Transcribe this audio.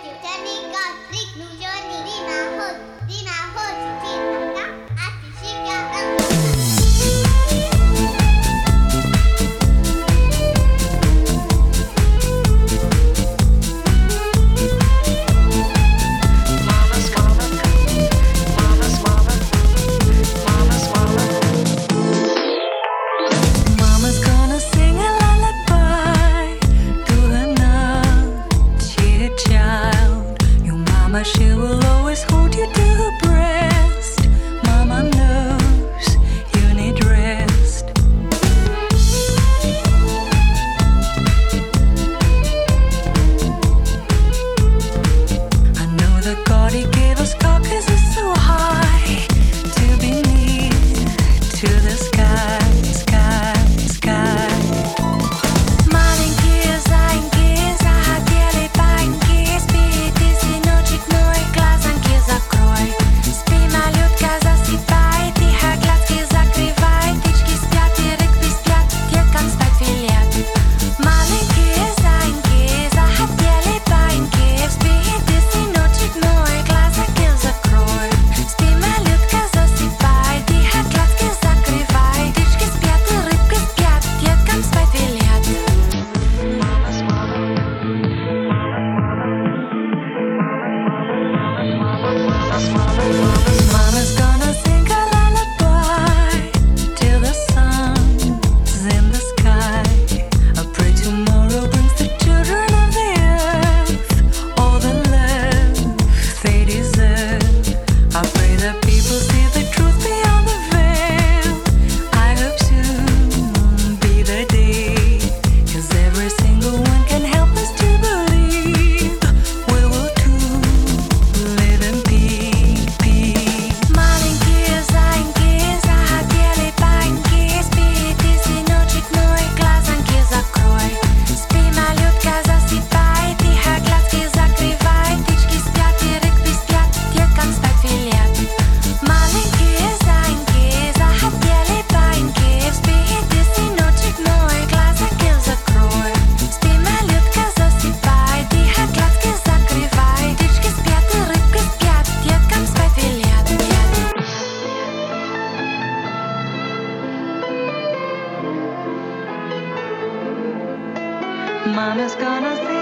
She will always hold you to her breast. Mama knows you need rest. I know that God, He gave us carcasses so high to be near to the sky, sky, sky. Маленькие зайки захотели баньки, спите, сыночек мой, глазанки закрой. Спи, малютка, засыпай, тихо глазки закрывай, птички спят и рыбки спят, деткам спать велят. Маленькие зайки захотели баньки, спите, сыночек мой, глазанки закрой. Спи, малютка, засыпай, тихо глазки закрывай, птички спят и рыбки спят, деткам спать велят. Mama's gonna sing a lullaby till the sun's in the sky. I pray tomorrow brings the children of the earth all the love they deserve. I pray that people see the truth beyond the veil. I hope soon be the day, 'cause every single one can help us to believe we will too live in peace. Маленькие зайки захотели баньки, спите, сыночек мой, глазанки закрой. Спи, малютка, засыпай, тихо глазки закрывай, птички спят и рыбки спят, деткам спать велят. Маленькие зайки захотели баньки, спите, сыночек мой, глазанки закрой. Спи, малютка, засыпай, тихо глазки закрывай, птички спят и рыбки спят, деткам спать велят. Mama's gonna